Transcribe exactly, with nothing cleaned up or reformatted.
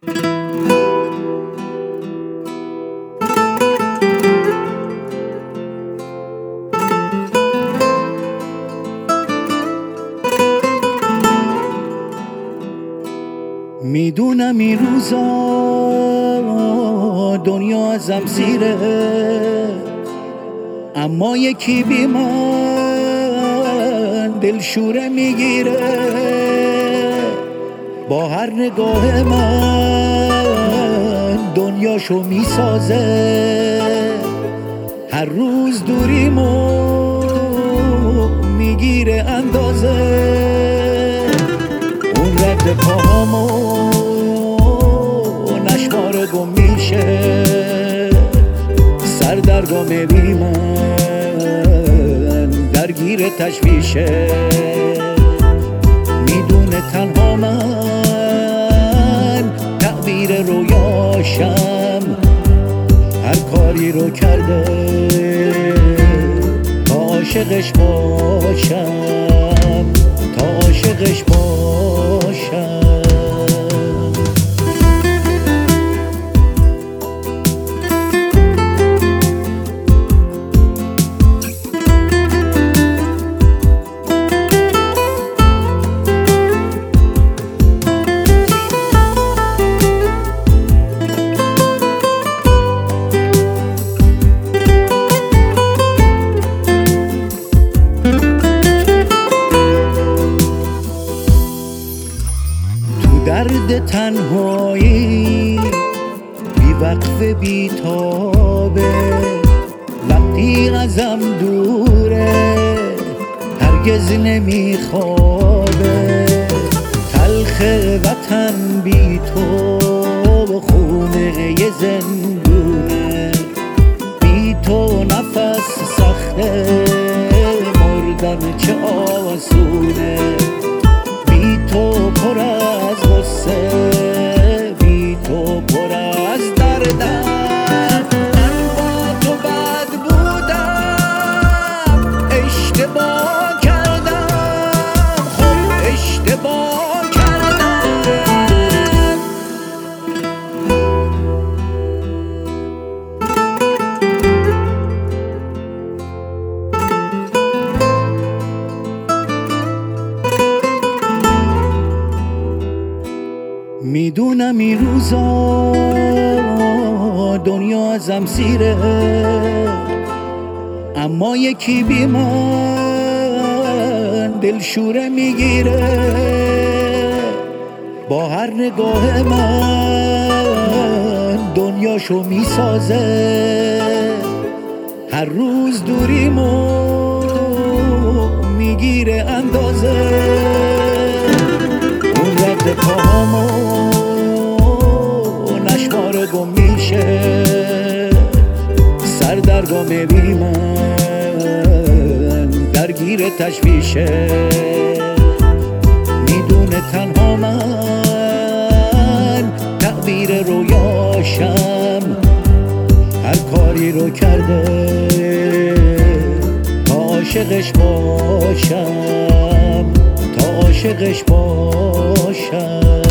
میدونم این روزا دنیا ازم سیره، اما یکی بی من دلشوره میگیره. با هر نگاه من دنیاشو میسازه، هر روز دوریمو میگیره اندازه. اون رد پاهامو نشماره گم میشه، سر در گم بی من درگیر تشویشه. میدونه تنها من تعبیر رویاشم، هر کاری رو کرده تا عاشقش باشم، تا عاشقش باشم. درد تنهایی بی وقف بی تابه، وقتی ازم دوره هرگز نمیخوابه. تلخ وطن بی تو و خونه ی زندونه، بی تو نفس سخته مردن چه آسونه. بی تو پر از غصه، بی تو پر از دردم. من با تو بد بودم، اشتباه کردم، خب اشتباه کردم. میدونم این روزا دنیا ازم سیره، اما یکی بی من دلشوره میگیره. با هر نگاه من دنیاشو میسازه، هر روز دوریمو میگیره اندازه. اون رد پاهامو نشماره گم میشه، سر در گم بی من درگیر تشویشه. میدونه تنها من تعبیر رویاشم، هر کاری رو کرده تا عاشقش باشم، تا عاشقش باشم.